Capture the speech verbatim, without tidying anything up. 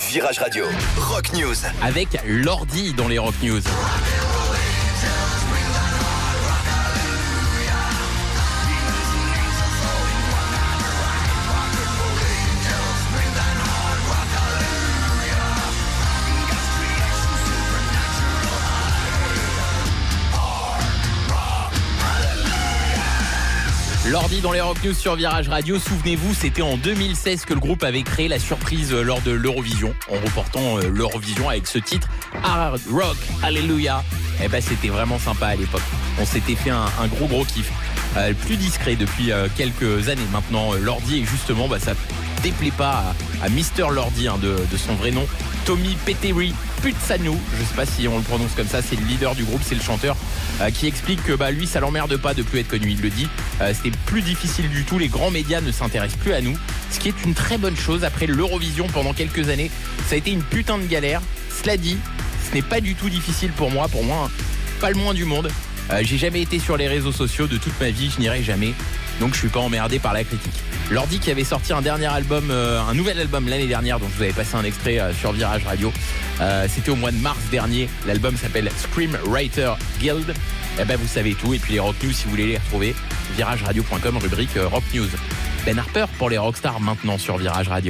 Virage Radio, Rock News. Avec Lordi dans les Rock News. Lordi dans les Rock News sur Virage Radio. Souvenez-vous, c'était en deux mille seize que le groupe avait créé la surprise lors de l'Eurovision, en reportant l'Eurovision avec ce titre Hard Rock Hallelujah. Eh ben, c'était vraiment sympa à l'époque. On s'était fait un, un gros gros kiff. Euh, plus discret depuis euh, quelques années maintenant. Lordi, et justement, bah, ça déplaît pas à, à Mister Lordi, hein, de, de son vrai nom, Tommy Petteri Putsanou. Je sais pas si on le prononce comme ça. C'est le leader du groupe, c'est le chanteur, euh, qui explique que bah, lui, ça l'emmerde pas de plus être connu. Il le dit. Euh, c'était plus difficile du tout. Les grands médias ne s'intéressent plus à nous, ce qui est une très bonne chose. Après l'Eurovision pendant quelques années, ça a été une putain de galère. Cela dit, ce n'est pas du tout difficile pour moi. Pour moi, pas le moins du monde. Euh, j'ai jamais été sur les réseaux sociaux de toute ma vie, je n'irai jamais, donc je suis pas emmerdé par la critique. Lordi qui avait sorti un dernier album, euh, un nouvel album l'année dernière, dont je vous avais passé un extrait euh, sur Virage Radio. Euh, c'était au mois de mars dernier. L'album s'appelle Screamwriter Guild. Eh ben vous savez tout. Et puis les Rock News, si vous voulez les retrouver, virage radio point com, rubrique euh, Rock News. Ben Harper pour les Rockstars maintenant sur Virage Radio.